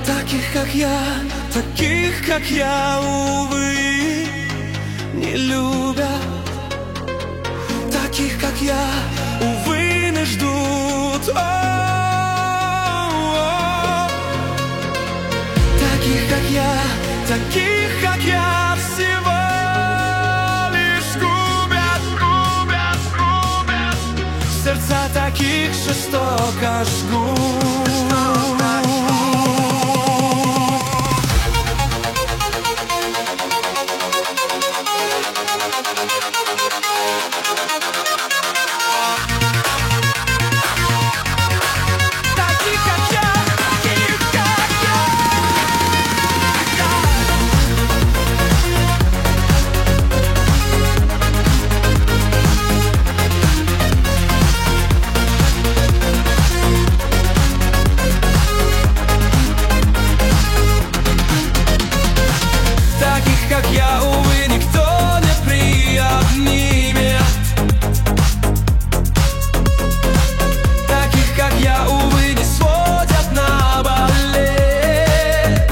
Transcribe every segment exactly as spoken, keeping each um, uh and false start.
Таких, как я, таких, как я, увы, не любят. Таких, как я, увы, не ждут. О-о-о. Таких, как я, таких, как я, всего лишь губят, губят, губят. Сердца таких жестоко жгут. Как я, увы, никто не приобнимет. Таких, как я, увы, не сводят на балет.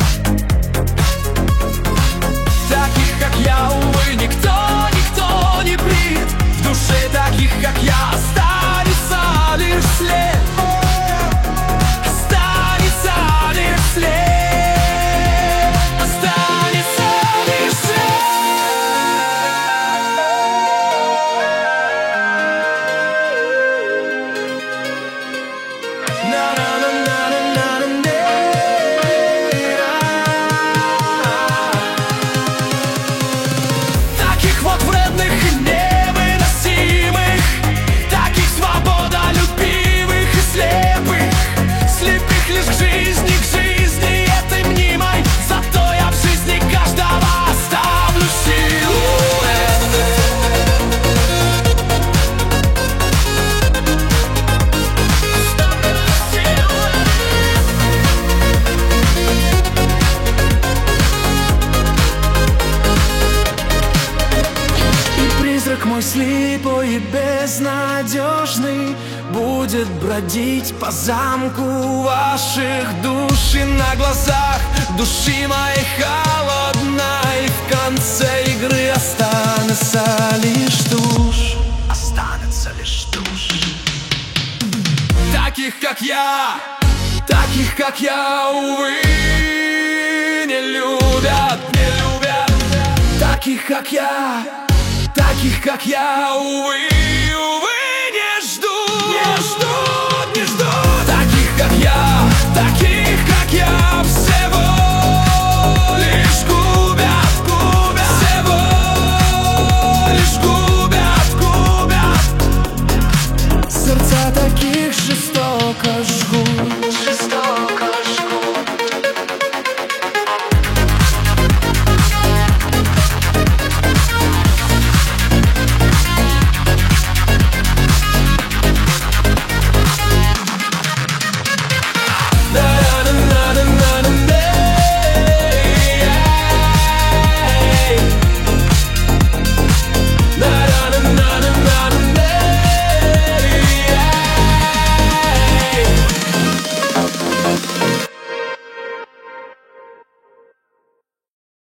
Таких, как я, увы, никто, никто не примет. В душе таких, как я, останется лишь след. Останется лишь след. Таких вот вредных и невыносимых, таких свободолюбивых и слепых, слепых лишь к жизни, к жизни этой мнимой. Зато я в жизни каждого оставлю силу. Мой слепой и безнадежный будет бродить по замку ваших душ. И на глазах души моей холодной в конце игры останется лишь тушь. Останется лишь тушь. Таких, как я, таких, как я, увы, не любят, не любят. Таких, как я, таких, как я, увы, увы, не ждут, не ждут, не ждут. Таких, как я, таких.